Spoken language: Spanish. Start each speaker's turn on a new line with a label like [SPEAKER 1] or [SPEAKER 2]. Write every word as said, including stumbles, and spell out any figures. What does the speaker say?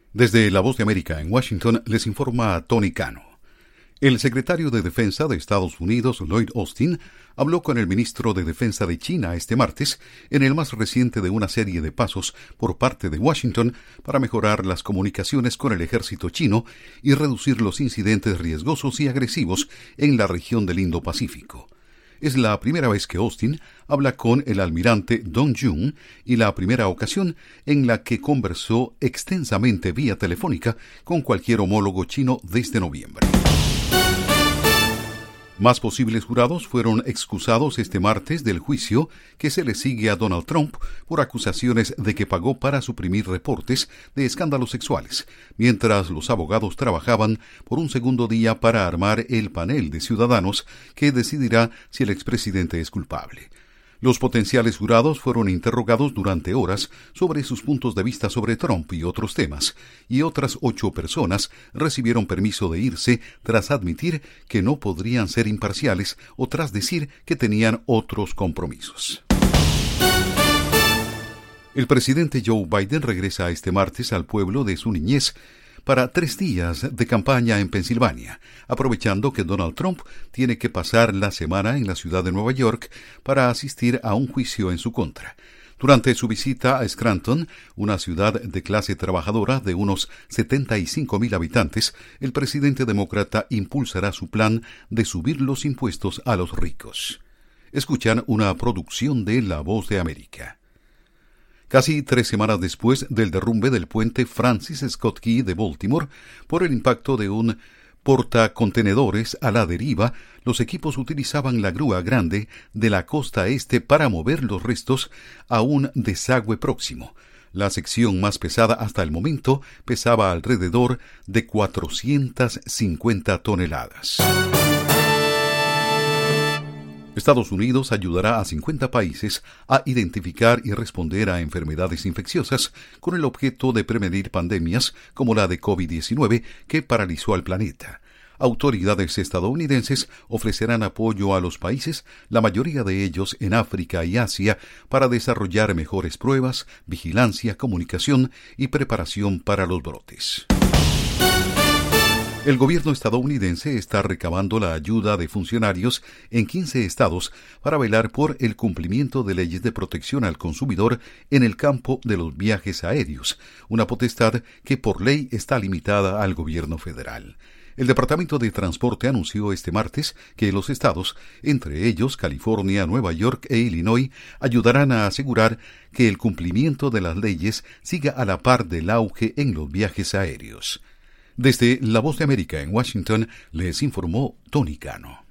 [SPEAKER 1] Desde La Voz de América en Washington les informa Tony Cano. El secretario de Defensa de Estados Unidos, Lloyd Austin, habló con el ministro de Defensa de China este martes en el más reciente de una serie de pasos por parte de Washington para mejorar las comunicaciones con el ejército chino y reducir los incidentes riesgosos y agresivos en la región del Indo-Pacífico. Es la primera vez que Austin habla con el almirante Dong Jun y la primera ocasión en la que conversó extensamente vía telefónica con cualquier homólogo chino desde noviembre. Más posibles jurados fueron excusados este martes del juicio que se le sigue a Donald Trump por acusaciones de que pagó para suprimir reportes de escándalos sexuales, mientras los abogados trabajaban por un segundo día para armar el panel de ciudadanos que decidirá si el expresidente es culpable. Los potenciales jurados fueron interrogados durante horas sobre sus puntos de vista sobre Trump y otros temas, y otras ocho personas recibieron permiso de irse tras admitir que no podrían ser imparciales o tras decir que tenían otros compromisos. El presidente Joe Biden regresa este martes al pueblo de su niñez para tres días de campaña en Pensilvania, aprovechando que Donald Trump tiene que pasar la semana en la ciudad de Nueva York para asistir a un juicio en su contra. Durante su visita a Scranton, una ciudad de clase trabajadora de unos setenta y cinco mil habitantes, el presidente demócrata impulsará su plan de subir los impuestos a los ricos. Escuchan una producción de La Voz de América. Casi tres semanas después del derrumbe del puente Francis Scott Key de Baltimore por el impacto de un portacontenedores a la deriva, los equipos utilizaban la grúa grande de la costa este para mover los restos a un desagüe próximo. La sección más pesada hasta el momento pesaba alrededor de cuatrocientas cincuenta toneladas. Estados Unidos ayudará a cincuenta países a identificar y responder a enfermedades infecciosas con el objeto de prevenir pandemias como la de COVID diecinueve que paralizó al planeta. Autoridades estadounidenses ofrecerán apoyo a los países, la mayoría de ellos en África y Asia, para desarrollar mejores pruebas, vigilancia, comunicación y preparación para los brotes. El gobierno estadounidense está recabando la ayuda de funcionarios en quince estados para velar por el cumplimiento de leyes de protección al consumidor en el campo de los viajes aéreos, una potestad que por ley está limitada al gobierno federal. El Departamento de Transporte anunció este martes que los estados, entre ellos California, Nueva York e Illinois, ayudarán a asegurar que el cumplimiento de las leyes siga a la par del auge en los viajes aéreos. Desde La Voz de América en Washington, les informó Tony Cano.